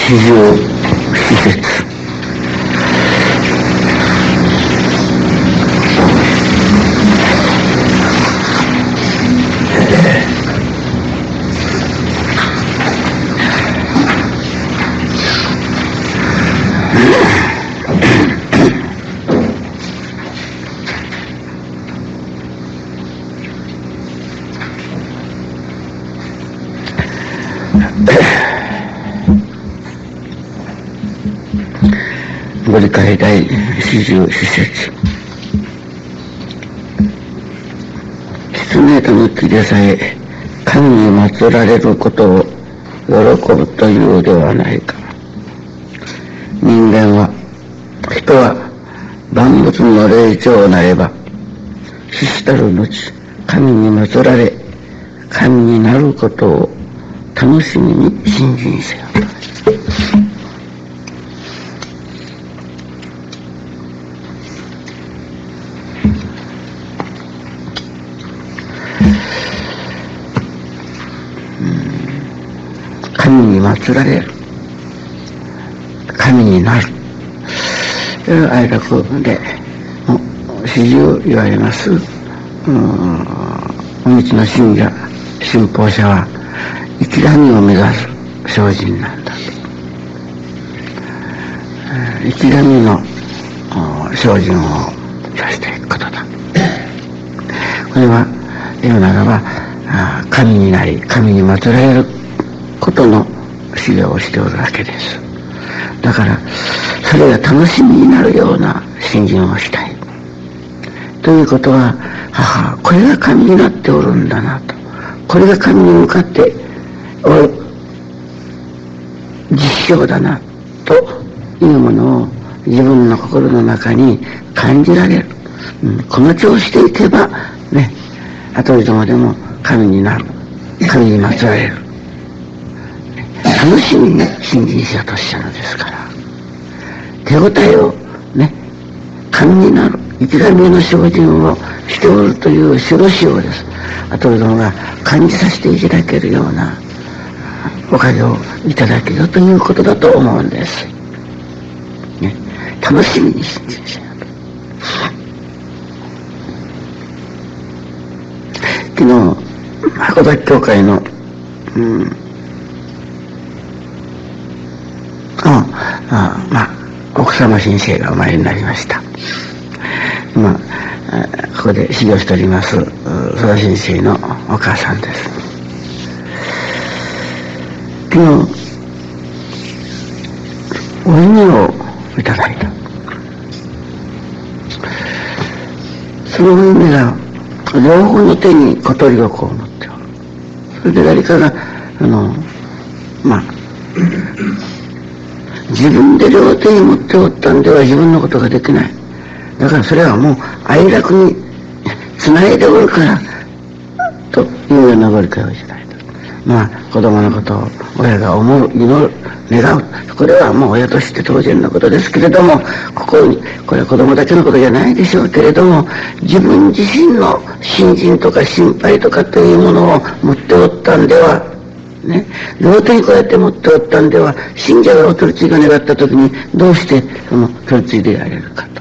四十四節。ご理解第四十四節。狐との木でさえ神に祀られることを喜ぶというではないか。人は万物の霊長なれば死したる後神に祀られ神になることを楽しみに信心せよ。神に祀られる、神になるという愛楽で始終言われます。お道の信者信奉者は生き神を目指す精進なんだと。生き神の精進をさせていくことだ。これは言うならば神になり神に祀られることの修行をしておるわけです。だからそれが楽しみになるような信心をしたいということは、これが神になっておるんだなと、これが神に向かっておる実証だなというものを自分の心の中に感じられる。この調子でいけばね、後々でも神になる、神に祀られる、楽しみに信心しようとしちゃうのですから、手応えをね、神になる生き神への精進をしておるという白潮です。後々が感じさせていただけるようなおかげをいただけるということだと思うんです、ね、楽しみに信心しようと。昨日函館教会の奥様先生がお参りになりました。ここで修行しております曽田先生のお母さんです。昨日お稲をいただいた。そのお稲が両方の手に小鳥をこう持っておる。それで誰かが自分で両手に持っておったんでは自分のことができない。だからそれはもう愛楽につないでおるからというようなご理解をいただいた。子供のことを親が思う、祈る、願う、これはもう親として当然のことですけれども、これは子供だけのことじゃないでしょうけれども、自分自身の信心とか心配とかというものを持っておったんではね、両手にこうやって持っておったんでは、信者がお取り次ぎを願ったときにどうしてその取り次いでやれるかと、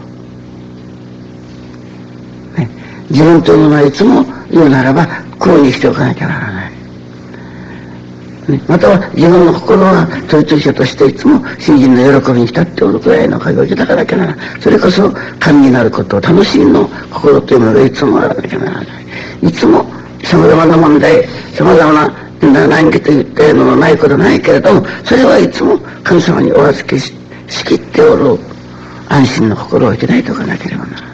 ね、自分というものはいつも言うならば苦にしておかなきゃならない、ね、または自分の心は取り次ぎ者としていつも信心の喜びに浸っておるくらいの限りをいただかなきゃならない。それこそ神になることを楽しみの心というものがいつもあらなきゃならない。いつもさまざまな問題、さまざまな難儀と言ったののないことないけれども、それはいつも神様にお預けしきっておる安心の心をいただいておかなければならない。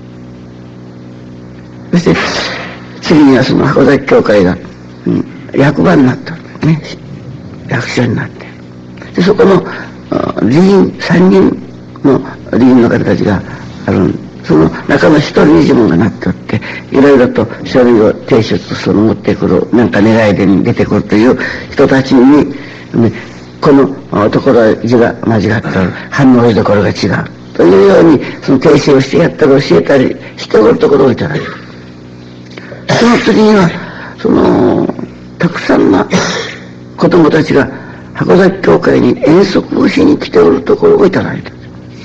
そして次にはその函館教会が、役場になったね、役所になってで、そこの3人の理員の方たちがあるんです。その中の一人に自分がなっておって、いろいろと書類を提出持ってくる、願い出に出てくるという人たちに、このところは字が間違っておる、反応しどころが違うというように、その提出をしてやったり教えたりしておるところをいただく。その次にはたくさんの子供たちが箱崎教会に遠足をしに来ておるところをいただいた。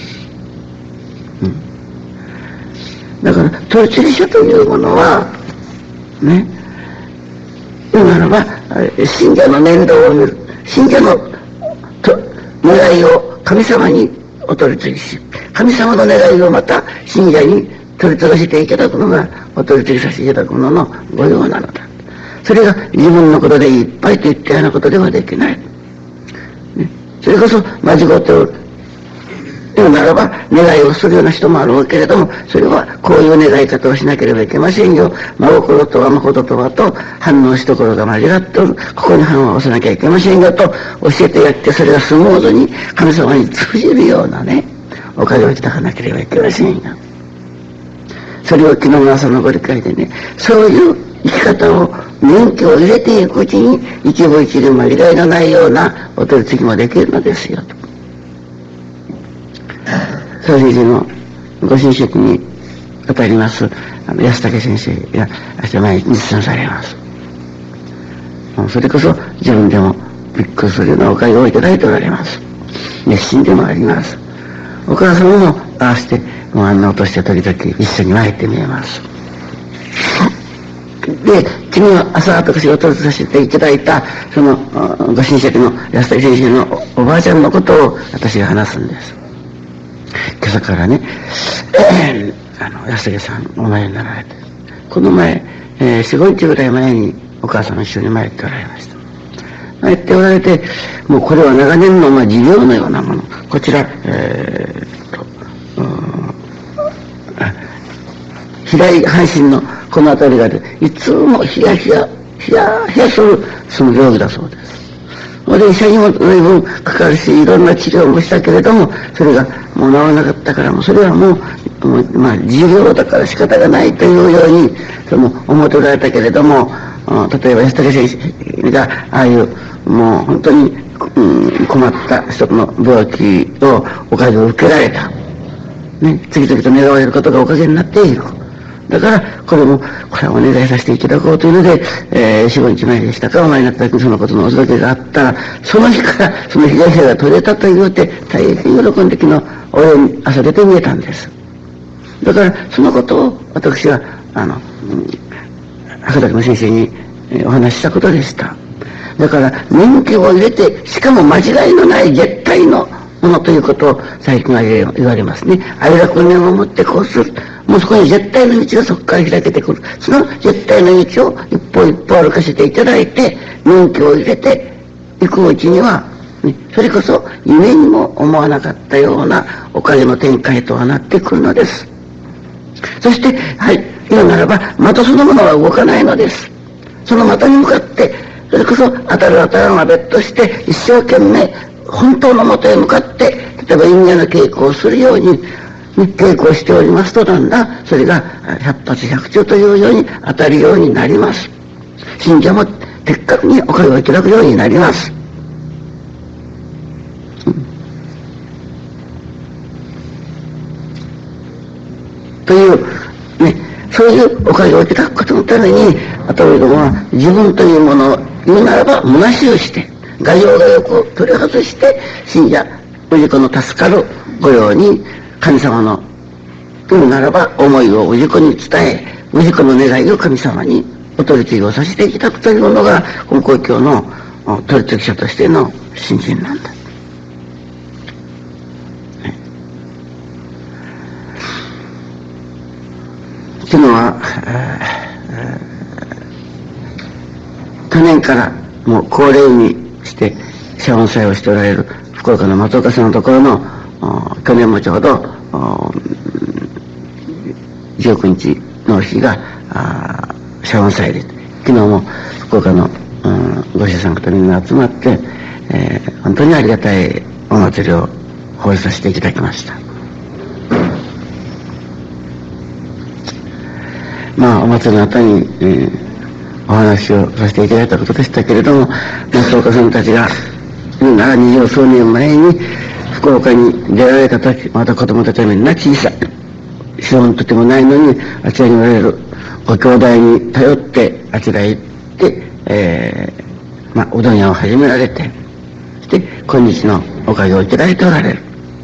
だから取次者というものはね、言うならば信者の面倒を見る、信者の願いを神様にお取り次ぎし、神様の願いをまた信者に取り次がせていただくのがお取り次ぎさせていただくものの御用なのだ。それが自分のことでいっぱいといったようなことではできない、ね、それこそ間違っておる言うならば願いをするような人もあるけれども、それはこういう願い方をしなければいけませんよ、真心とは誠とはと反応しところが間違っておる、ここに反応をしなきゃいけませんよと教えてやって、それがスムーズに神様に通じるようなねおかげをいただかなければいけませんよ。それを昨日の朝のご理解でね、そういう生き方を免許を入れていくうちに一部一流間違いのないようなお取り次ぎもできるのですよと。総先生のご親戚にあたります安武先生が明日前に実践されます。それこそ自分でもびっくりするようなおかげをいただいておられます。熱心でもあります。お母様も合わせてご案内として時々一緒に参ってみえます。で、昨日朝私がお取りさせていただいたそのご親戚の安武先生のおばあちゃんのことを私が話すんです。今朝からね、安武さんお参りになられて、この前、4、5日ぐらい前にお母さん一緒に参っておられました。参っておられて、もうこれは長年の事業のようなもの、こちら、左半身のこの辺りがいつもヒヤヒヤするその病気だそうです。で医者にも随分かかるし、いろんな治療もしたけれども、それがもう治らなかったから、もうそれはもう持病だから仕方がないというように思っておられたけれども、例えば安武先生がああいうもう本当に、困った人の病気をおかげを受けられた、ね、次々と願われることがおかげになっている。だからこれはお願いさせていただこうというので、4、5日前でしたか、お前になった時にそのことのお届けがあったら、その日からその被害者が取れたというて大変喜んで昨日お礼に朝出て見えたんです。だからそのことを私は白滝の先生にお話ししたことでした。だから免許を入れて、しかも間違いのない絶対のものということを最近は言われますね。愛楽念を持ってこうする。もうそこに絶対の道がそこから開けてくる。その絶対の道を一歩一歩歩かせていただいて、免許を入れていくうちには、ね、それこそ夢にも思わなかったようなおかげの展開とはなってくるのです。そして、言うならば、的そのものは動かないのです。その的に向かって、それこそ当たる当たらんは別として一生懸命本当の的へ向かって、例えば因果の稽古をするように、稽古をしておりますと、だんだんそれが百発百中というように当たるようになります。信者も的確におかげをいただくようになります。というね、そういうおかげをいただくことのために、あとは自分というものを言うならば虚しをして、画用がよく取り外して、信者氏子の助かる御用に神様の言うならば思いを氏子に伝え、氏子の願いを神様にお取り次ぎをさせていただくというのが本公教の取り次ぎ者としての信心なんだ。昨日は去年からもう恒例にして謝恩祭をしておられる福岡の松岡さんのところの去年もちょうど19日の日が謝恩祭で、昨日も福岡のご主さん方みんな集まって、本当にありがたいお祭りを奉仕させていただきました。お祭りの後に、お話をさせていただいたことでしたけれども、松岡さんたちが20数年前に福岡に出られた時、また子供たちはみんな小さい、資本とてもないのに、あちらにおられるご兄弟に頼ってあちらへ行って、うどん屋を始められて、 して今日のおかげをいただいておられる。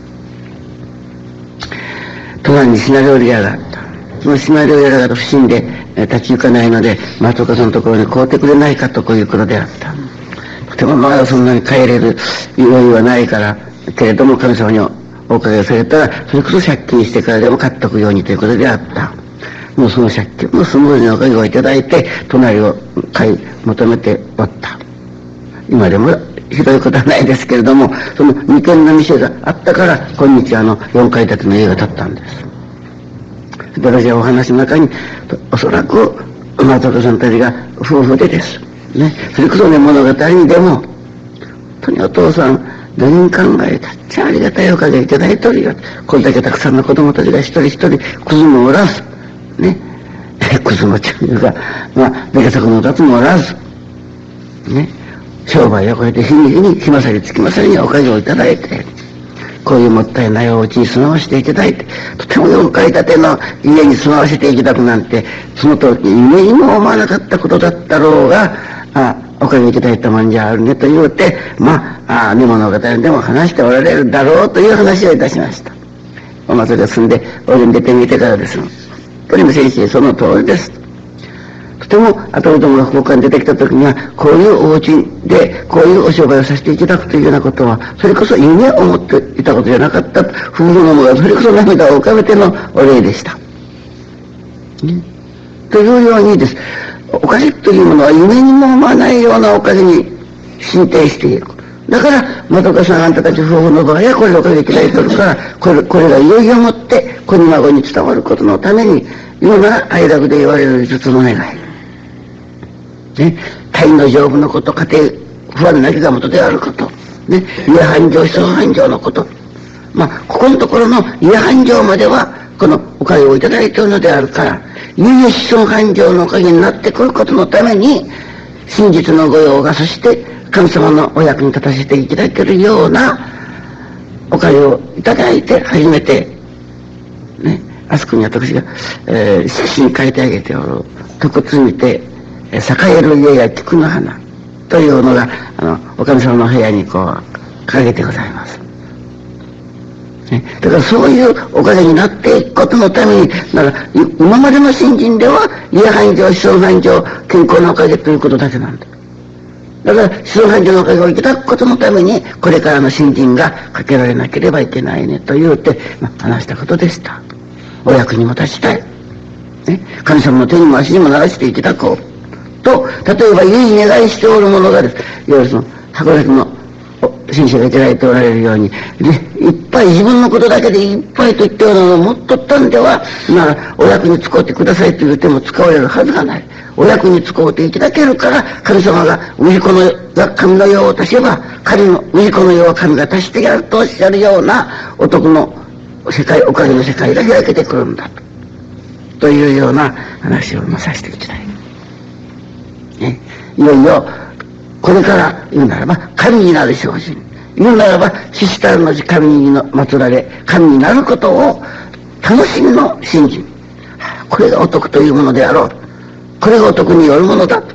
隣に品料理屋があった。その品料理屋が不審で立ち行かないので、松岡さんのところに買うてくれないかとこういうことであった。とてもまだそんなに帰れる余裕はないから、けれども神様におかげをされたら、それこそ借金してからでも買っとくようにということであった。もうその借金もスムーズにおかげをいただいて、隣を買い求めておった。今でもひどいことはないですけれども、その2軒の店があったから、今日4階建ての家が建ったんです。私はお話の中に、おそらく松岡さんたちが夫婦でです。ね、それこそね、物語にでも、本当にお父さん、どういう考えたっちゃありがたいおかげいただいておるよ。これだけたくさんの子供たちが一人一人、クズもおらず、ね、クズもっていうか、出家族のたつもおらず、ね、商売をこうやって日に日に日まさり月まさりにおかげをいただいて、こういうもったいないお家に住まわせていただいて、とても4階建ての家に住まわせていただくなんて、その時に夢にも思わなかったことだったろうが、おかげいただいたもんじゃあるねと言うて、寝物語でも話しておられるだろうという話をいたしました。お祭りが済んで、お湯に出てみてからです。本当に先生、その通りです。とても後々が福岡に出てきた時には、こういうお家でこういうお商売をさせていただくというようなことは、それこそ夢を思っていたことじゃなかった夫婦の者がそれこそ涙を浮かべてのお礼でした、ね、というようにです。おかげというものは夢にも思わないようなおかげに進呈している。だから松岡さん、あんたたち夫婦の場合はこれでおかげいただいておるから、これがいよいよもって子に孫に伝わることのために、今なら愛楽で言われる5つの願い、ね、体の丈夫のこと、家庭不安なきが元であること、ね、家繁盛、子孫繁盛のこと、ここのところの家繁盛まではこのおかげをいただいているのであるから、いよいよ子孫繁盛のおかげになってくることのために、真実の御用が、そして神様のお役に立たせていただけるようなおかげをいただいて初めて、ね、あそこに私が、色紙に書いてあげておる徳津にて栄える家や菊の花というのがお神様の部屋にこう掲げてございます、ね、だからそういうおかげになっていくことのために、だから今までの信心では家繁盛、子孫繁盛、健康のおかげということだけなんだ。だから子孫繁盛のおかげをいただくことのために、これからの信心がかけられなければいけないねと言うて、話したことでした。お役にも立ちたい、ね、神様の手にも足にもならしていただこうと、例えば唯に願いしておるものがです、いわゆるその函館の先生がいただいておられるように、いっぱい自分のことだけでいっぱいと言ったようなのを持っとったんでは、お役に使うてくださいと言っても使われるはずがない。お役に使うていただけるから、神様が氏子の神の世を足せば、氏子の世は神が足してやるとおっしゃるようなお得の世界、おかげの世界が開けてくるんだというような話をさせていきたい、ね、いよいよこれから言うならば神になる精進、言うならば死したるのち神に祀られ神になることを楽しみの信心、これがお得というものであろう、これがお得によるものだ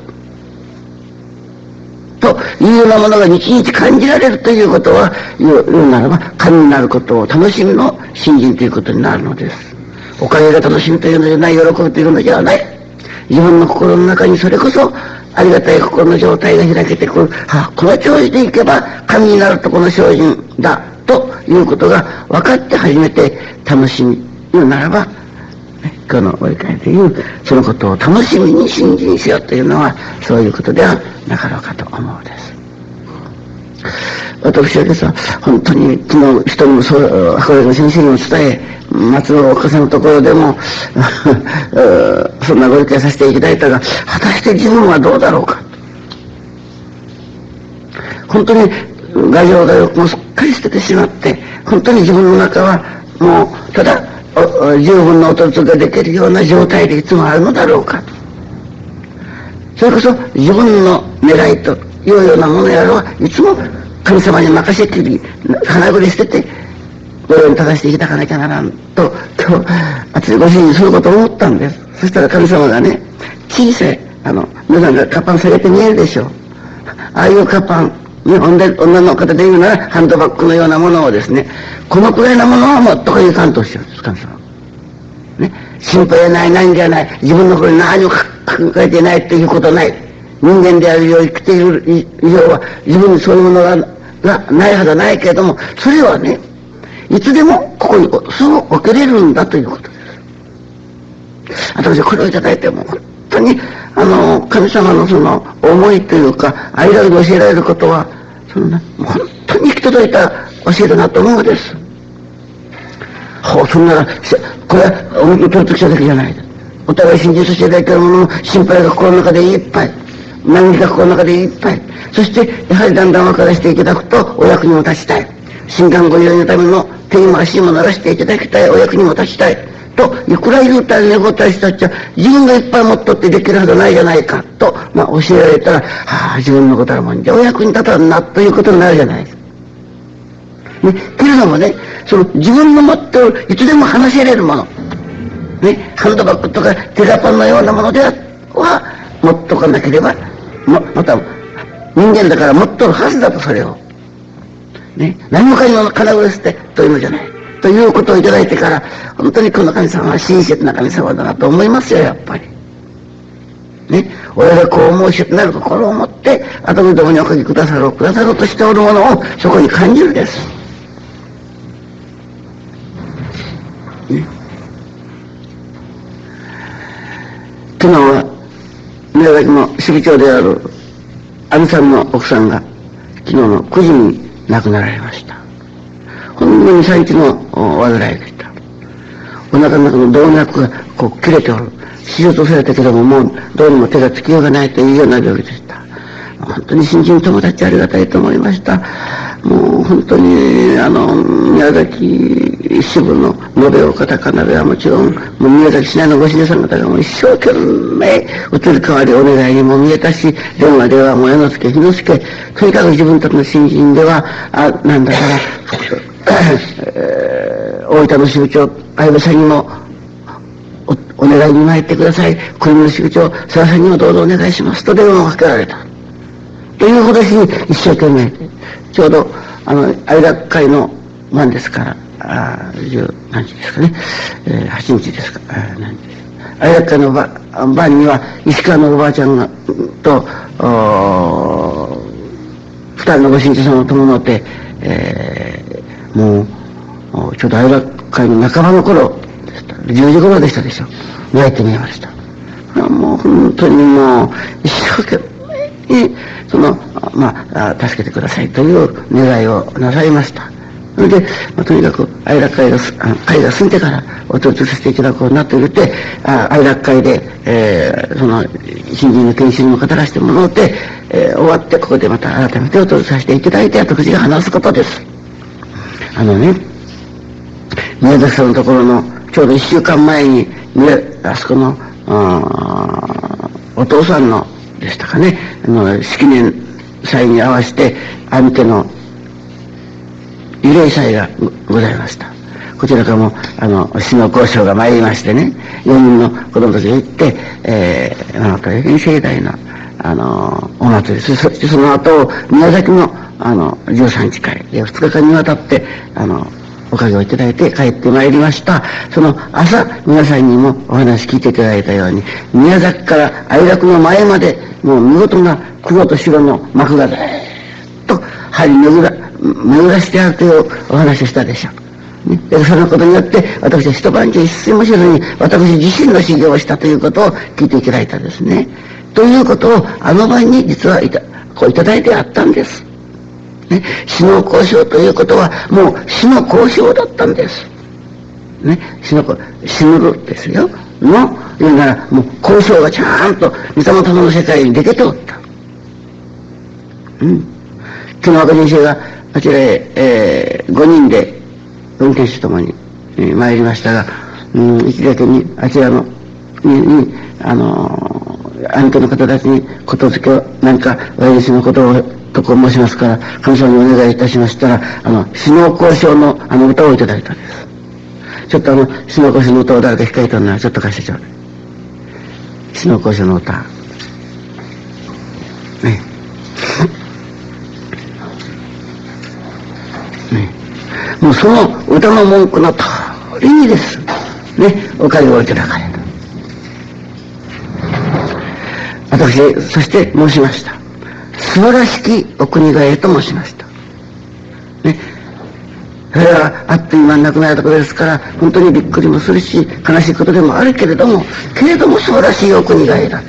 というようなものが日々感じられるということは、言うならば神になることを楽しみの信心ということになるのです。おかげが楽しみというのではない、喜ぶというのではない。自分の心の中にそれこそありがたい心の状態が開けてくる、この調子でいけば神になるとこの精進だということが分かって初めて楽しみ、言うならば今日のお理解でいうそのことを楽しみに信心しようというのはそういうことではなかろうかと思うです。私はですね、本当に昨日人にも函館の先生にも伝え、松岡さんのところでもそんなご理解させていただいたが、果たして自分はどうだろうか、本当に牙城がもうすっかり捨ててしまって、本当に自分の中はもうただ十分のおとつができるような状態でいつもあるのだろうか、それこそ自分の狙いというようなものやろはいつも神様に任せきり金繰り捨ててご用に立たせていただかなきゃならんと今日私ご主人にそういうことを思ったんです。そしたら神様がね、小さい皆さんがカパン下げて見えるでしょう、ああいうカパンね、女の方で言うならハンドバッグのようなものをですね、このくらいのものはもっとこういう感動してるんです、神様。ね、心配はない、ないんじゃない。自分のこれ何も考えてないということない。人間であるよう生きている以上は自分にそういうものがないはずはないけれども、それはね、いつでもここにすぐ置けれるんだということです。私はこれをいただいても本当に神様のその思いというか愛だけで教えられることはその、ね、本当に行き届いた教えだなと思うのです。そんならこれはおみきを取ってきただけじゃない。お互い信じさせていただいているものの心配が心の中でいっぱい、嘆きが心の中でいっぱい、そしてやはりだんだん分からせていただくとお役にも立ちたい、心願ご依頼のための手にも足にもならせていただきたい、お役にも立ちたいといくら言うたり願ったりしたっちゃ自分がいっぱい持っとってできるはずないじゃないかと、教えられたら自分のことはもんじゃお役に立たんなということになるじゃないですか。ね、けれどもね、その自分の持っておるいつでも話せれるもの、ね、ハンドバッグとか手ガパンのようなものでは持っとかなければまた人間だから持っとるはずだと、それをね、何もかにも金を捨てというのじゃないということをいただいてから本当にこの神様は親切な神様だなと思いますよ、やっぱりね。俺がこう申しなる心を持って後でどこにおかけくださろうとしておるものをそこに感じるです、ね。昨日は宮崎の支部長である阿美さんの奥さんが昨日の9時に亡くなられました。ほんの2、3日の患いでした。お腹の中の動脈がこう切れておる。手術されたけどももうどうにも手がつきようがないというような病気でした。本当に新人友達ありがたいと思いました。もう本当に宮崎支部の延岡高鍋はもちろん、もう宮崎市内のご信者さん方がもう一生懸命移り変わりお願いにも見えたし、電話ではもう矢之助日之助、とにかく自分たちの新人ではなんだから大分の支部長相部さんにもお願いに参ってください、国の支部長佐賀さんにもどうぞお願いしますと電話をかけられたというほどに一生懸命、ちょうど愛楽会の晩ですから十何日ですかね、8日ですか、何日です愛楽会の晩には石川のおばあちゃんがと2人のご信者様を伴って、もうちょうど愛楽会の半ばの頃でした、10時頃でしたでしょう、泣いてみました。もう本当にもう一生懸命に助けてくださいという願いをなさいました。それで、とにかく愛楽会が済んでからお手伝いさせていただこうなと言って愛楽会で、その新人の研修にも語らせてもらって、終わってここでまた改めてお手伝いさせていただいて私が話すことです。宮崎さんのところのちょうど1週間前にあそこのお父さんのでしたかね、式年祭に合わせて阿美家の慰霊祭がございました。こちらからも市の交渉が参りましてね、4人の子供たちが行って大変盛大なお祭り、そしてその後宮崎の13日会で2日間にわたっておかげをいただいて帰ってまいりました。その朝皆さんにもお話聞いていただいたように宮崎から愛楽の前までもう見事な黒と白の幕がずっと張り巡らしてあるというお話をしたでしょう、ね。でそのことによって私は一晩中一睡もせずに私自身の修行をしたということを聞いていただいたですね。ということを晩に実はいただいてあったんです。ね、死の交渉ということはもう死の交渉だったんです。ね、死ぬるですよ。言うならもう交渉がちゃんと御霊様の世界に出ておった。昨日若人生があちらへ、5人で運転手ともに、参りましたが、一時だけにあちらの兄貴の方たちにことづけを何か私のことをとこ申しますから神様にお願いいたしましたら死の交渉の歌をいただいたんです。ちょっと死の交渉の歌を誰か控えたのはちょっと貸してちょうだい。死の交渉の歌ね。 ね、もうその歌の文句の通りにですね、おかげをいただかれた。私そして申しました。素晴らしきお国替えと申しましたね。それはあっという間に亡くなるところですから、本当にびっくりもするし悲しいことでもあるけれども素晴らしいお国替えだ、ね、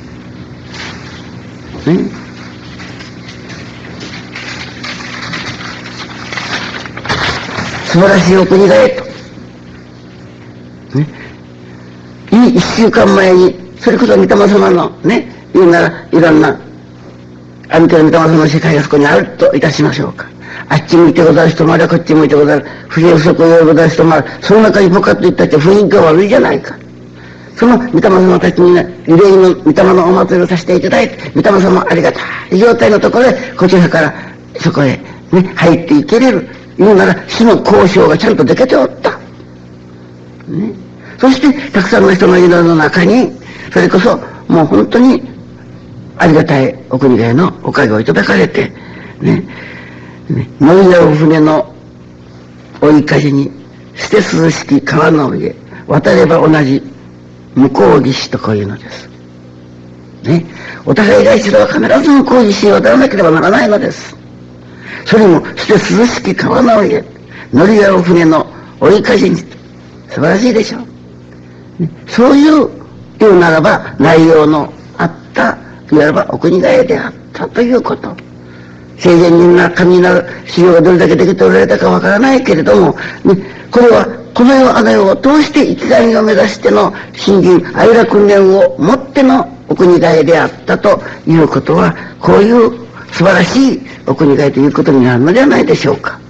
素晴らしいお国替えと、ね、一週間前にそれこそ御霊様のね、言うならいろんなあみたいな御霊様の世界がそこにあるといたしましょうか。あっち向いてござる人もあれ、こっち向いてござる、不平不足を言うござる人もある。その中にポカッと言ったって雰囲気が悪いじゃないか。その御霊様たちにね、慰霊の御霊のお祭りをさせていただいて、御霊様ありがたい状態のところで、こちらからそこへね、入っていけれる。言うなら、死の交渉がちゃんとできておった。ね。そして、たくさんの人の祈りの中に、それこそ、もう本当に、ありがたいお国替えのおかげをいただかれて、ね、乗り合う船の追い風に、捨て涼しき川の上、渡れば同じ向こう岸とこういうのです。ね、お互いが一度は必ず向こう岸へ渡らなければならないのです。それも捨て涼しき川の上、乗り合う船の追い風に、素晴らしいでしょう。ね、そういう言うならば内容のあったいわばお国替えであったということ。生前に神になる修行がどれだけできておられたかわからないけれども、ね、これはこの世あの世を通して生きがいを目指しての信心愛楽訓練をもってのお国替えであったということは、こういう素晴らしいお国替えということになるのではないでしょうか。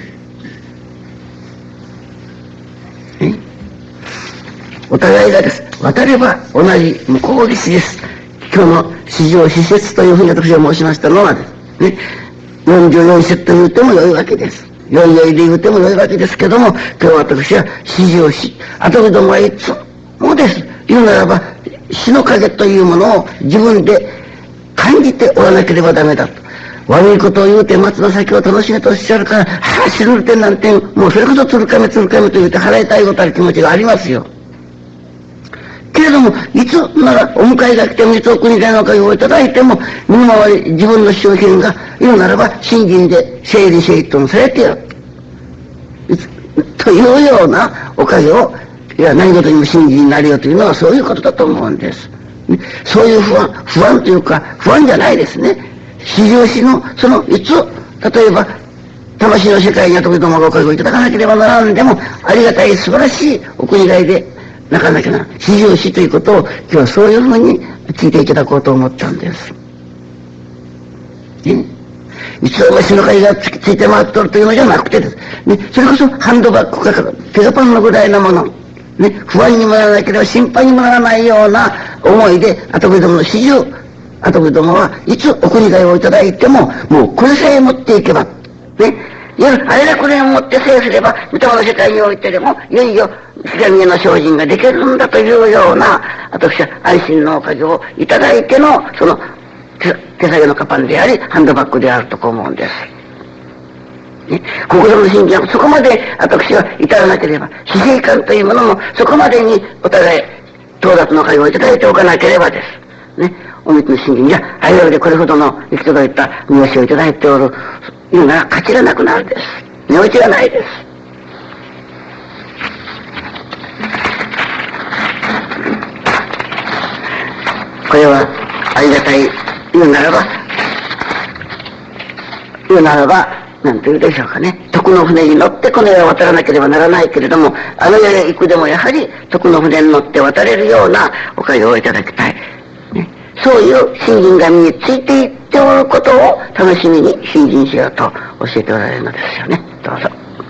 お互いがです。渡れば同じ向こう岸です。今日の史上施設というふうに私は申しましたのはですね、44節と言うても良いわけです。よいよいで言うても良いわけですけども、今日私は史上史、後どもはいつもです。言うならば、死の影というものを自分で感じておらなければダメだと。悪いことを言うて松の先を楽しめとおっしゃるから、死ぬてなんて、もうそれこそつるかめと言うて払いたいことある気持ちがありますよ。けれども、いつならお迎えが来ても、いつお国替えのおかげをいただいても、身の回り自分の商品が言うならば信心で整理整頓されてやるというようなおかげを、いや何事にも信心になるよというのはそういうことだと思うんです。そういう不安というか、不安じゃないですね。至上主のそのいつ、例えば魂の世界には時々おかげをいただかなければならんでも、ありがたい素晴らしいお国替えでなかなかな至上主ということを今日はそういうふうに聞いていただこうと思ったんです。ね、いつも死の会がついて回っとるというのじゃなくてです、ね、それこそハンドバッグか手がパンのぐらいのもの、ね、不安にもならなければ心配にもならないような思いで跡取りどもの始終、跡取りどもはいつお国替えをいただいても、もうこれさえ持っていけばね、いやあれだこれを持って制すれば御霊の世界においてでもいよいよ光への精進ができるんだというような、私は安心のおかげをいただいてのその手提げのカパンでありハンドバッグであると思うんです、ね、心の信心はそこまで私は至らなければ、死生観というものもそこまでにお互い到達のおかげをいただいておかなければですね、おみつの信心じゃあれよりでこれほどの行き届いた見教えをいただいておるいうなら価値がなくなるです。値打ちがないです。これはありがたい言うならば何と言うでしょうかね、徳の船に乗ってこの世を渡らなければならないけれども、あの世へ行くでもやはり徳の船に乗って渡れるようなおかげをいただきたい、ね、そういう信心が身についていっておることを楽しみに信心しようと教えておられるのですよね。どうぞ。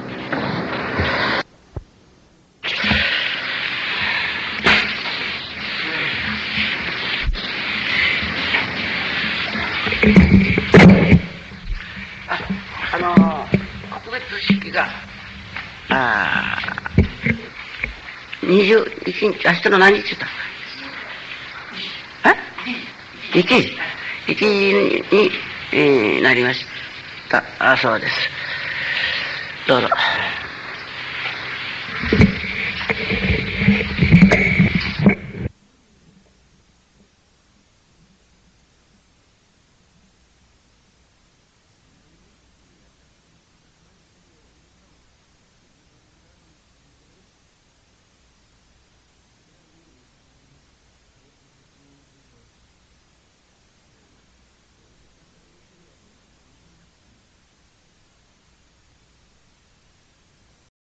告別式が21日、明日の何日だった1時に、なりました。そうです。 どうぞ。